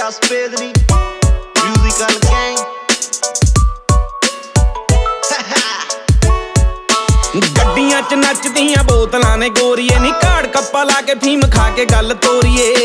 Just Pedri, Musical Gang. ਗੱਡੀਆਂ 'ਚ ਨੱਚਦੀਆਂ ਬੋਤਲਾਂ ਨੇ ਗੋਰੀਏ ਨੀ ਘਾੜ ਕੱਪਾ ਲਾ ਕੇ ਫੀਮ ਖਾ ਕੇ ਗੱਲ ਤੋਰੀਏ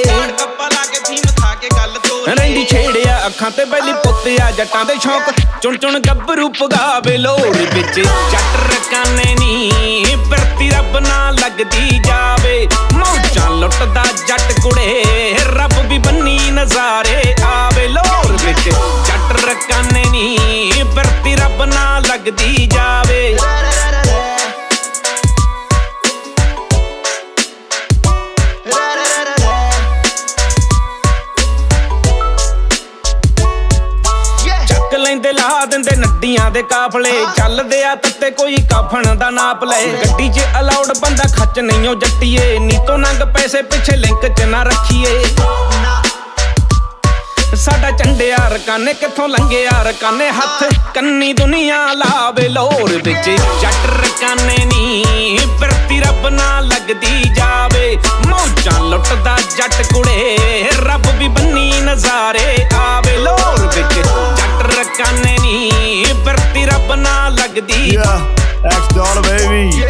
ਰਹਿੰਦੀ ਛੇੜਿਆ ਅੱਖਾਂ ਤੇ ਬੈਲੀ ਪੁੱਤਿਆ ਜੱਟਾਂ ਦੇ ਸ਼ੌਕ ਚੁਣ ਚੁਣ ਗੱਭਰੂ ਪਗਾਵੇ ਲੋੜ ਵਿੱਚ ਜੱਟ ਰਕਾਨੇ ਨੀ ਵਰਤੀ ਰੱਬ ਨਾ ਲੱਗਦੀ ਜਾਵੇ ਮੌਜਾਂ ਲੁੱਟਦਾ ਜੱਟ ਕੁੜੇ ਰੱਬ ਵੀ ਬੰਨੀ ਨਜ਼ਾਰੇ ਆਵੇ ਲੋੜ ਵਿੱਚ ਜੱਟ ਰਕਾਨੇ ਨੀ ਵਰਤੀ ਰੱਬ ਨਾ ਲੱਗਦੀ ਜਾਵੇ ਲੈਂਦੇ ਲਾ ਦਿੰਦੇ ਨੱਡੀਆਂ ਦੇ ਕਾਫਲੇ ਚੱਲਦੇ ਆ ਤੱਤੇ ਕੋਈ ਕਾਫਣ ਦਾ ਨਾਪ ਲੈ ਗੱਡੀ 'ਚ ਅਲਾਉਡ ਬੰਦਾ ਖੱਚ ਨਹੀਂਓ ਜੱਟੀਏ ਨੀਤੋਂ ਨੰਗ ਪੈਸੇ ਪਿੱਛੇ ਲਿੰਕ 'ਚ ਨਾ ਰੱਖੀਏ ਸਾਡਾ ਝੰਡਿਆ ਰਕਾਨੇ ਕਿੱਥੋਂ ਲੰਘਿਆ ਰਕਾਨੇ ਹੱਥ ਕੰਨੀ ਦੁਨੀਆ ਲਾਵੇ ਲੋਰ ਵਿੱਚ ਜੱਟ ਰਕਾਨੇ ਨੀ ਵਰਤੀ ਰੱਬ ਨਾ ਲੱਗਦੀ ਜਾਵੇ ਮੌਜਾਂ ਲੁੱਟਦਾ ਜੱਟ ਕੁੜੇ ਰੱਬ ਵੀ ਬੰਨੀ ਨਜ਼ਾਰੇ ਆਵੇ ਲੋਰ ਵਿੱਚ ਜੱਟ ਰਕਾਨੇ ਨੀ ਵਰਤੀ ਰੱਬ ਨਾ ਲੱਗਦੀ $X baby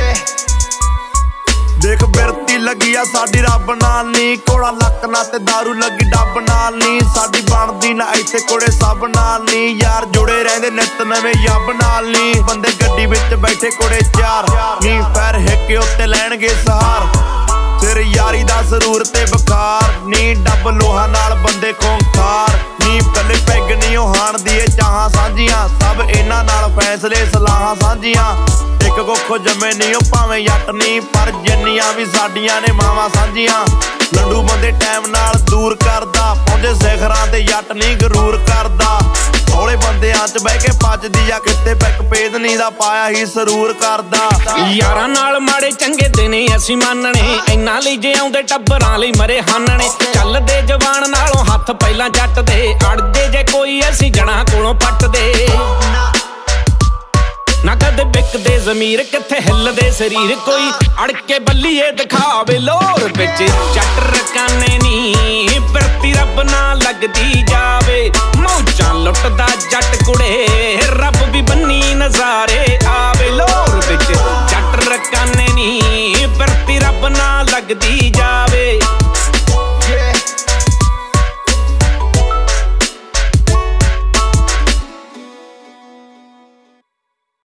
ਦੇਖ ਬਿਰਤੀ ਲੱਗੀ ਆ ਸਾਡੀ ਰੱਬ ਨਾਲ ਨੀ ਕੋੜਾ ਲੱਕ ਨਾ ਤੇ ਦਾਰੂ ਲੱਗੀ ਡੱਬ ਨਾਲ ਨੀ ਸਾਡੀ ਬਣਦੀ ਨਾ ਇੱਥੇ ਕੋੜੇ ਸਭ ਨਾਲ ਨੀ ਯਾਰ ਜੁੜੇ ਰਹਿੰਦੇ ਨਿੱਤ ਨਵੇਂ ਯੱਬ ਨਾਲ ਨੀ ਬੰਦੇ ਗੱਡੀ ਵਿੱਚ ਬੈਠੇ ਕੋੜੇ ਚਾਰ ਨੀ ਪੈਰ ਹਿੱਕੇ ਉੱਤੇ ਲੈਣਗੇ ਸਹਾਰ ਸਿਰ ਯਾਰੀ ਦਾ ਜ਼ਰੂਰ ਤੇ ਬੁਖਾਰ ਨੀ ਡੱਬ ਲੋਹਾ ਨਾਲ ਬੰਦੇ ਖੋਖਾਰ ਨੀ ਕੱਲੇ ਪੈਗ ਨੀ ਉਹ ਹਾਣ ਦੀ ਚਾਹਾਂ ਸਾਂਝੀਆਂ ਸਭ ਇਹਨਾਂ ਨਾਲ ਫੈਸਲੇ ਸਲਾਹਾਂ ਸਾਂਝੀਆਂ ਇੱਕ ਕੋਖੋ ਜੰਮੇ ਨੀ ਉਹ ਭਾਵੇਂ ਜੱਟ ਨੀ ਪਰ ਜਿੰਨੀਆਂ ਵੀ ਸਾਡੀਆਂ ਨੇ ਮਾਵਾਂ ਸਾਂਝੀਆਂ ਲੰਡੂ ਬੰਦੇ ਟਾਈਮ ਨਾਲ ਦੂਰ ਕਰਦਾ ਪਹੁੰਚੇ ਸਿਖਰਾਂ ਤੇ ਜੱਟ ਨੀ ਗਰੂਰ ਕਰਦਾ ਹੌਲੇ ਬੰਦਿਆਂ 'ਚ ਬਹਿ ਕੇ ਪੱਜਦੀ ਆ ਕਿਤੇ ਪੈਕ ਪੇਦਨੀ ਦਾ ਪਾਇਆ ਹੀ ਸਰੂਰ ਕਰਦਾ ਯਾਰਾਂ ਨਾਲ ਮਾੜੇ ਚੰਗੇ ਦਿਨੇ ਅਸੀਂ ਮੰਨਣੇ ਇੰਨਾ ਲਈ ਜੇ ਆਉਂਦੇ ਟੱਬਰਾਂ ਲਈ ਮਰੇ ਹਾਨਣੇ ਚੱਲਦੇ ਜਵਾਨ ਨਾਲੋਂ ਹੱਥ ਪਹਿਲਾਂ ਜੱਟ ਦੇ ਅੜਦੇ ਜੇ ਕੋਈ ਅਸੀਂ ਜਣਾ ਕੋਲੋਂ ਪੱਟਦੇ ਨਾ ਕਦੇ ਵਿਕਦੇ ਜ਼ਮੀਰ ਕਿੱਥੇ ਹਿੱਲਦੇ ਸਰੀਰ ਕੋਈ ਅੜ ਕੇ ਬੱਲੀਏ ਦਿਖਾਵੇ ਲੋਰ ਵਿੱਚ ਜੱਟ ਰਕਾਨੇ ਨੀ ਵਰਤੀ ਰੱਬ ਨਾ ਲੱਗਦੀ ਜਾਵੇ ਮੌਜਾਂ ਲੁੱਟਦਾ ਜੱਟ ਕੁੜੇ ਰੱਬ ਵੀ ਬੰਨੀ ਨਜ਼ਾਰੇ